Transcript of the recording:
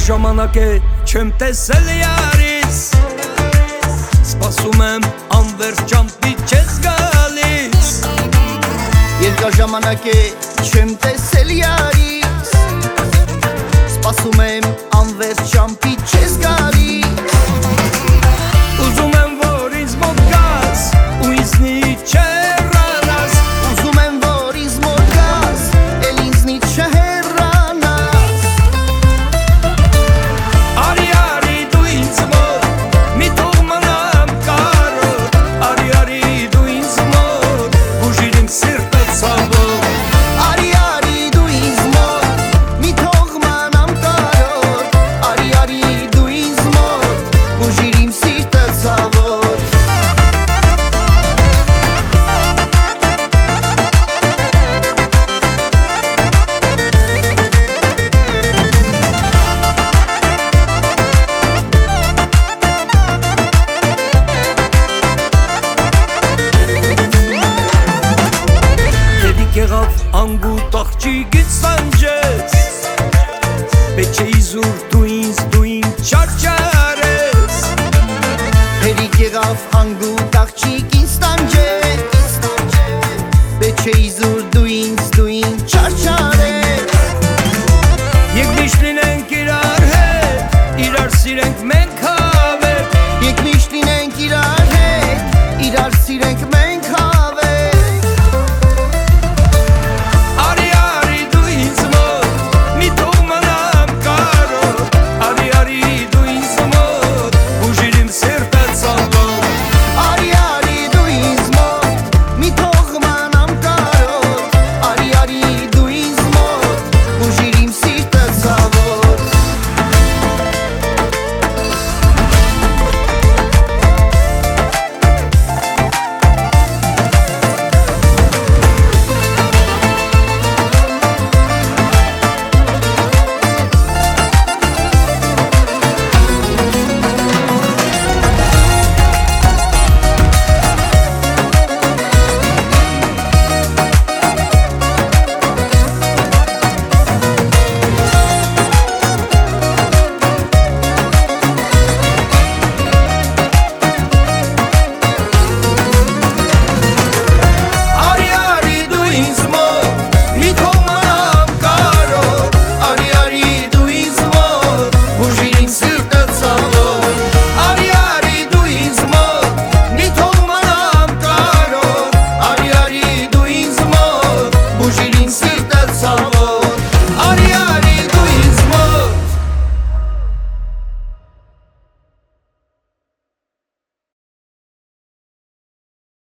ժամանակ է չեմ տեսել յարիս, սպասում եմ անվերջ ճամփի չես գալիս։ Երկար ժամանակ է չեմ տեսել յարիս, սպասում եմ անվերջ ճամփի չես գալիս։ Ուզում եմ որ ինձ մոտ գաս ու ինձնից չհեռանաս, Ուզում եմ որ ինձ մոտ գաս, էլ ինձնից չհեռանաս։ Արի արի դու ինձ մոտ, մի թող մնամ կարոտ, արի արի դու ինձ մոտ, բուժիր իմ սիրտը ցավով։ Արի արի դու ինձ մոտ, մի թող մնամ կարոտ, արի արի դու ինձ մոտ, բուժիր իմ սիրտը ցավով։ Եղավ անգուտ աղջիկից սանջեց, պետք չէ իզուր դու իմ չարջարես։ Հերիք եղավ անգուտ աղջիկ ինձ տանջեց, պետք չէ իզուր